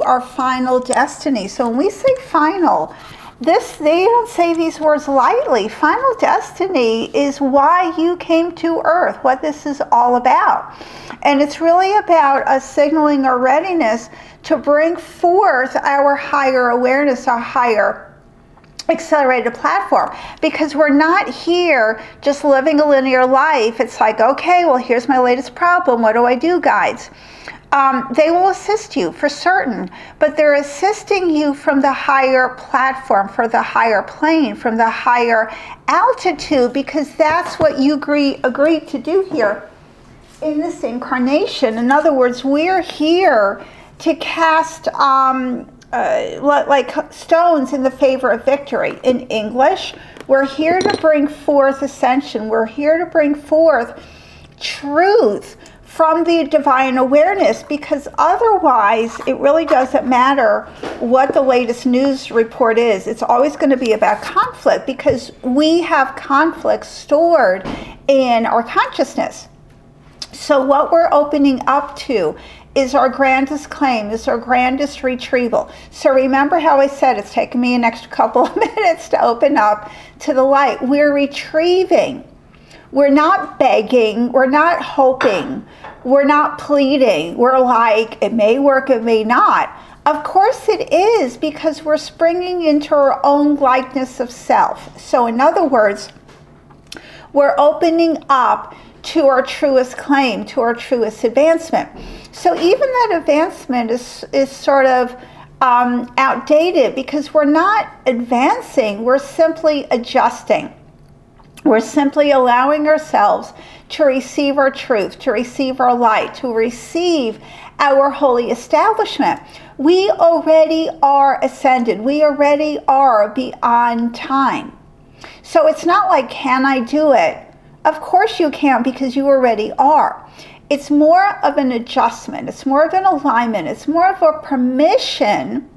our final destiny. So when we say final, they don't say these words lightly. Final destiny is why you came to Earth, what this is all about. And it's really about us signaling our readiness to bring forth our higher awareness, our higher accelerated platform, because we're not here just living a linear life. It's like, okay, well, here's my latest problem. What do I do, guides? They will assist you for certain, but they're assisting you from the higher platform, for the higher plane, from the higher altitude, because that's what you agreed to do here in this incarnation. In other words, we're here to cast like stones in the favor of victory. In English, we're here to bring forth ascension. We're here to bring forth truth from the divine awareness, because otherwise it really doesn't matter what the latest news report is. It's always going to be about conflict, because we have conflict stored in our consciousness. So what we're opening up to is our grandest claim, is our grandest retrieval. So remember how I said it's taken me an extra couple of minutes to open up to the light. We're retrieving. We're not begging. We're not hoping. We're not pleading. We're like, it may work, it may not. Of course it is, because we're springing into our own likeness of self. So in other words, we're opening up to our truest claim, to our truest advancement. So even that advancement is sort of outdated, because we're not advancing, we're simply adjusting. We're simply allowing ourselves to receive our truth, to receive our light, to receive our holy establishment. We already are ascended. We already are beyond time. So it's not like, can I do it? Of course you can, because you already are. It's more of an adjustment. It's more of an alignment. It's more of a permission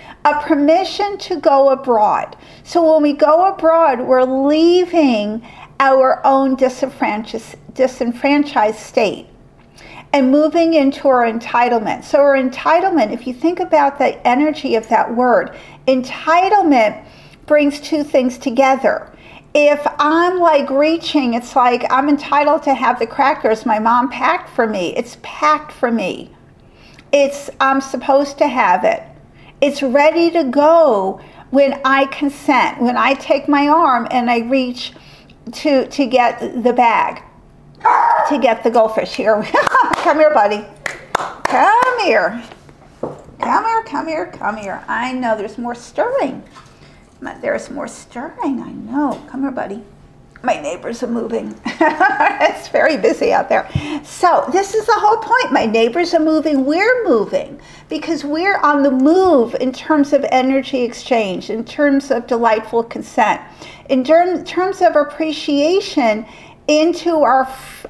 to go abroad. So when we go abroad, we're leaving our own disenfranchised state and moving into our entitlement. So our entitlement, if you think about the energy of that word, entitlement brings two things together. If I'm like reaching, it's like I'm entitled to have the crackers my mom packed for me. It's packed for me. I'm supposed to have it. It's ready to go when I consent, when I take my arm and I reach to get the bag, to get the goldfish. Here, come here, buddy. Come here. Come here, come here, come here. I know there's more stirring. There's more stirring, I know. Come here, buddy. My neighbors are moving. It's very busy out there. So this is the whole point. My neighbors are moving. We're moving, because we're on the move in terms of energy exchange, in terms of delightful consent, in terms of appreciation into our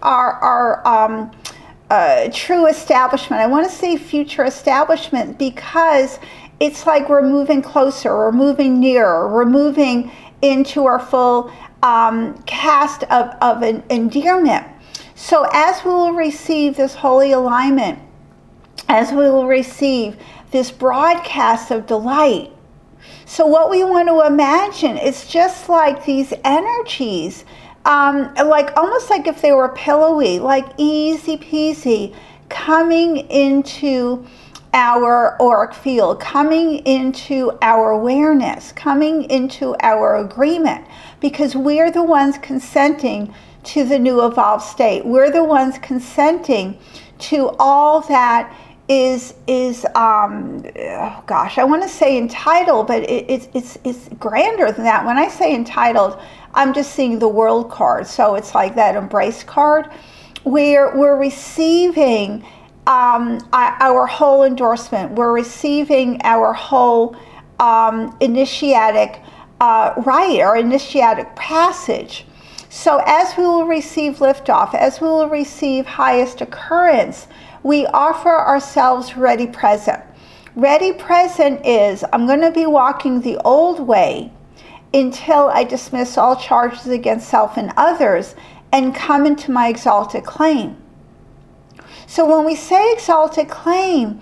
true establishment. I want to say future establishment, because it's like we're moving closer, we're moving nearer, we're moving into our full cast of an endearment. So as we will receive this holy alignment, as we will receive this broadcast of delight, so what we want to imagine is just like these energies, like almost like if they were pillowy, like easy peasy, coming into our auric field, coming into our awareness, coming into our agreement, because we're the ones consenting to the new evolved state. We're the ones consenting to all that is oh gosh, I want to say entitled, but it's grander than that. When I say entitled, I'm just seeing the world card. So it's like that embrace card, where we're receiving our whole endorsement. We're receiving our whole initiatic right, our initiatic passage. So as we will receive liftoff, as we will receive highest occurrence, we offer ourselves ready present. Ready present is, I'm going to be walking the old way until I dismiss all charges against self and others and come into my exalted claim. So when we say exalted claim,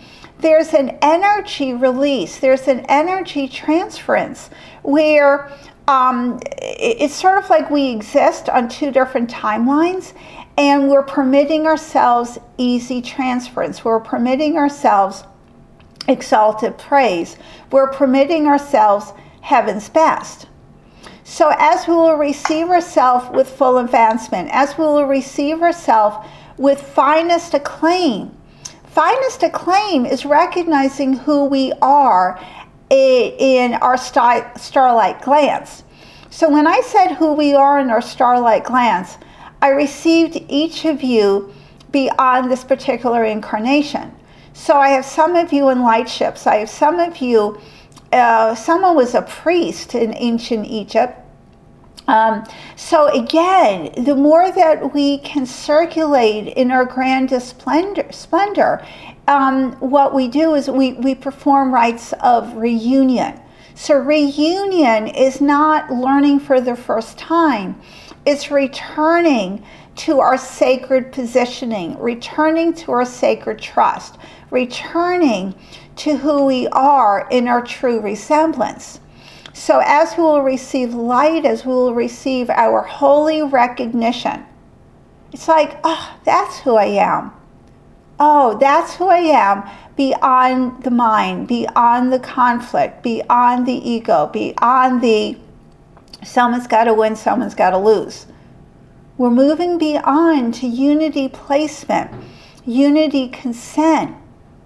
there's an energy release, there's an energy transference where it's sort of like we exist on two different timelines, and we're permitting ourselves easy transference. We're permitting ourselves exalted praise. We're permitting ourselves heaven's best. So as we will receive ourselves with full advancement, as we will receive ourselves with finest acclaim. Finest acclaim is recognizing who we are in our starlight glance. So when I said who we are in our starlight glance, I received each of you beyond this particular incarnation. So I have some of you in lightships. I have some of you, someone was a priest in ancient Egypt. So again, the more that we can circulate in our grandest splendor, what we do is we perform rites of reunion. So reunion is not learning for the first time. It's returning to our sacred positioning, returning to our sacred trust, returning to who we are in our true resemblance. So as we will receive light, as we will receive our holy recognition, it's like, oh, that's who I am. Oh, that's who I am beyond the mind, beyond the conflict, beyond the ego, beyond the someone's got to win, someone's got to lose. We're moving beyond to unity placement, unity consent,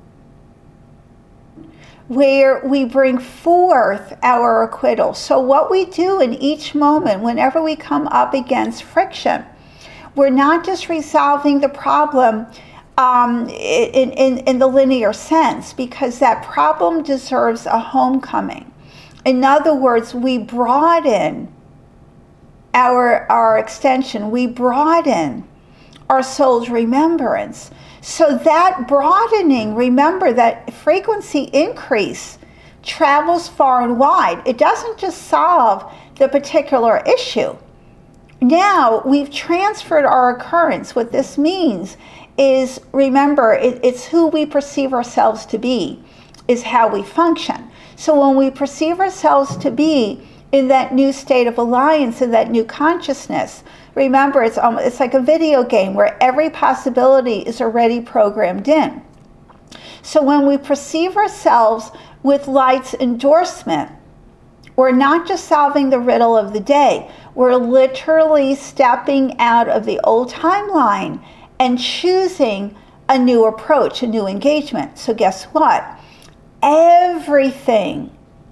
where we bring forth our acquittal. So what we do in each moment, whenever we come up against friction, we're not just resolving the problem in the linear sense, because that problem deserves a homecoming. In other words, we broaden our extension, we broaden our soul's remembrance. So that broadening, remember that frequency increase travels far and wide. It doesn't just solve the particular issue. Now we've transferred our occurrence. What this means is, remember, it's who we perceive ourselves to be, is how we function. So when we perceive ourselves to be in that new state of alliance, in that new consciousness, remember, it's like a video game where every possibility is already programmed in. So when we perceive ourselves with light's endorsement, we're not just solving the riddle of the day. We're literally stepping out of the old timeline and choosing a new approach, a new engagement. So guess what? Everything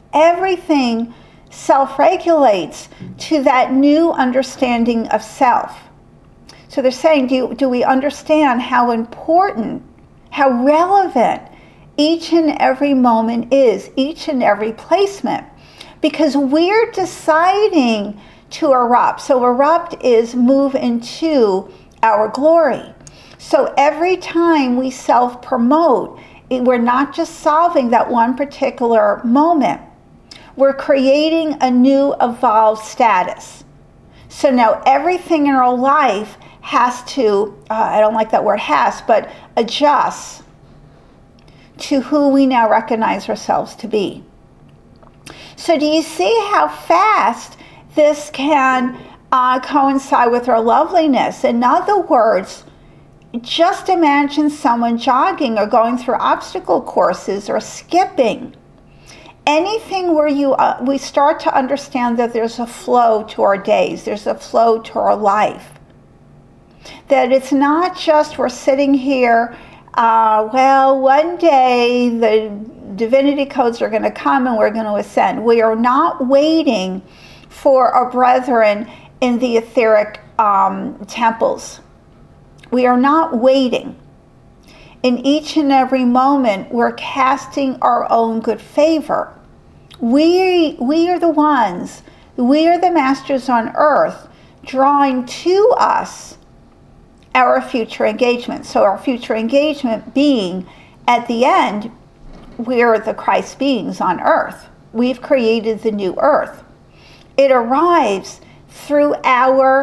self-regulates to that new understanding of self. So they're saying, do we understand how important, how relevant each and every moment is, each and every placement? Because we're deciding to erupt. So erupt is move into our glory. So every time we self-promote, we're not just solving that one particular moment. We're creating a new evolved status. So now everything in our life has to, I don't like that word has, but adjust to who we now recognize ourselves to be. So do you see how fast this can coincide with our loveliness? In other words, just imagine someone jogging or going through obstacle courses or skipping. Anything where we start to understand that there's a flow to our days, there's a flow to our life. That it's not just we're sitting here, one day the divinity codes are going to come and we're going to ascend. We are not waiting for our brethren in the etheric temples. We are not waiting. In each and every moment, we're casting our own good favor. We are the ones, we are the masters on earth, drawing to us our future engagement. So our future engagement being, at the end, we're the Christ beings on earth. We've created the new earth. It arrives through our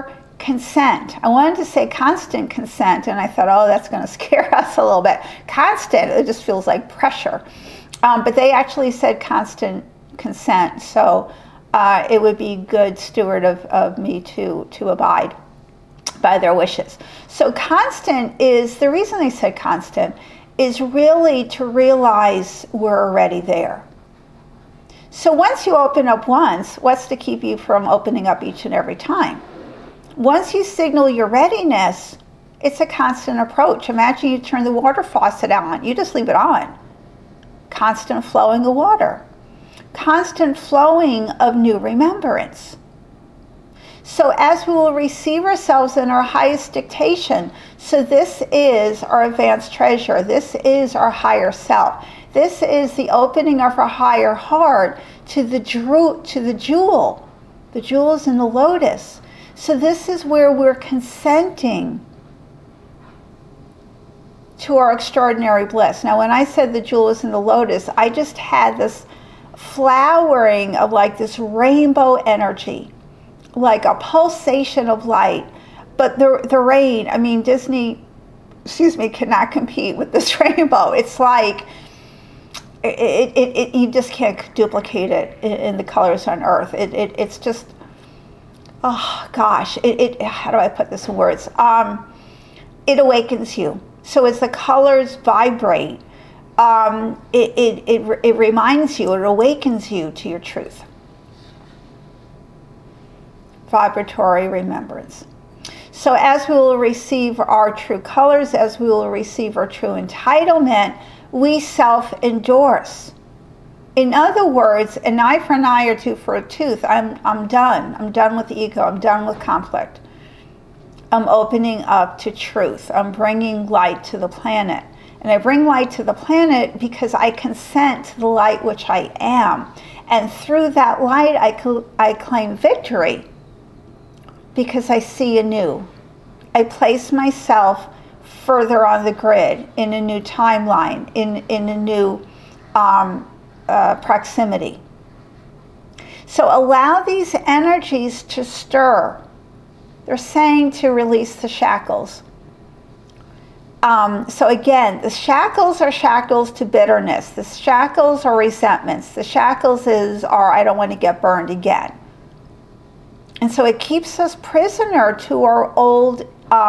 consent. I wanted to say constant consent, and I thought, oh, that's going to scare us a little bit. Constant, it just feels like pressure. But they actually said constant consent, so it would be good steward of me to abide by their wishes. So constant is, the reason they said constant is really to realize we're already there. So once you open up once, what's to keep you from opening up each and every time? Once you signal your readiness, it's a constant approach. Imagine you turn the water faucet on. You just leave it on. Constant flowing of water. Constant flowing of new remembrance. So as we will receive ourselves in our highest dictation, so this is our advanced treasure. This is our higher self. This is the opening of our higher heart to the jewel. The jewel is in the lotus. So this is where we're consenting to our extraordinary bliss. Now, when I said the jewel is in the lotus, I just had this flowering of like this rainbow energy, like a pulsation of light. But the rain, I mean, Disney, cannot compete with this rainbow. It's like, you just can't duplicate it in the colors on earth. It's just, oh gosh, how do I put this in words? It awakens you. So as the colors vibrate, it reminds you, it awakens you to your truth. Vibratory remembrance. So as we will receive our true colors, as we will receive our true entitlement, we self-endorse. In other words, an eye for an eye or tooth for a tooth. I'm done. I'm done with ego. I'm done with conflict. I'm opening up to truth. I'm bringing light to the planet. And I bring light to the planet because I consent to the light which I am. And through that light, I claim victory because I see anew. I place myself further on the grid, in a new timeline, in a new proximity. So allow these energies to stir. They're saying to release the shackles. So again, the shackles are shackles to bitterness. The shackles are resentments. The shackles are I don't want to get burned again. And so it keeps us prisoner to our old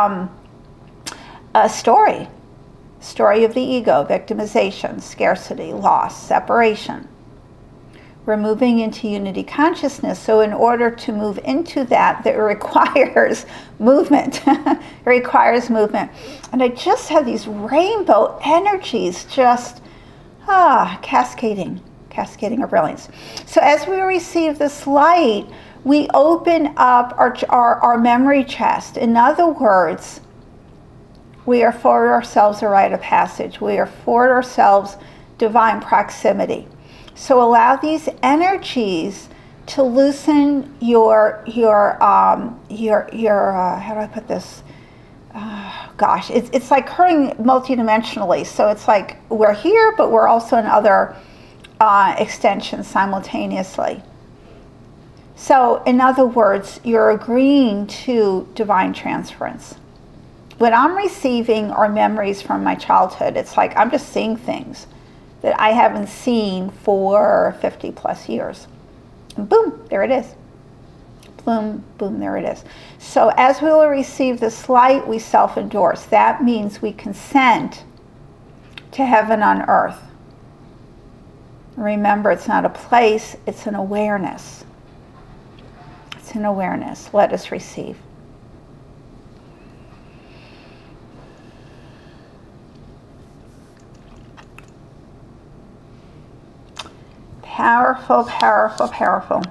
story of the ego, victimization, scarcity, loss, separation. We're moving into unity consciousness. So in order to move into that requires movement. It requires movement. And I just have these rainbow energies just cascading of brilliance. So as we receive this light, we open up our memory chest. In other words, we are afford ourselves a rite of passage. We afford ourselves divine proximity. So allow these energies to loosen your how do I put this? It's like hurting multidimensionally. So it's like we're here, but we're also in other extensions simultaneously. So in other words, you're agreeing to divine transference. When I'm receiving our memories from my childhood, it's like I'm just seeing things that I haven't seen for 50 plus years. And boom, there it is. Boom, boom, there it is. So as we will receive this light, we self-endorse. That means we consent to heaven on earth. Remember, it's not a place, it's an awareness. It's an awareness. Let us receive. Powerful, powerful, powerful.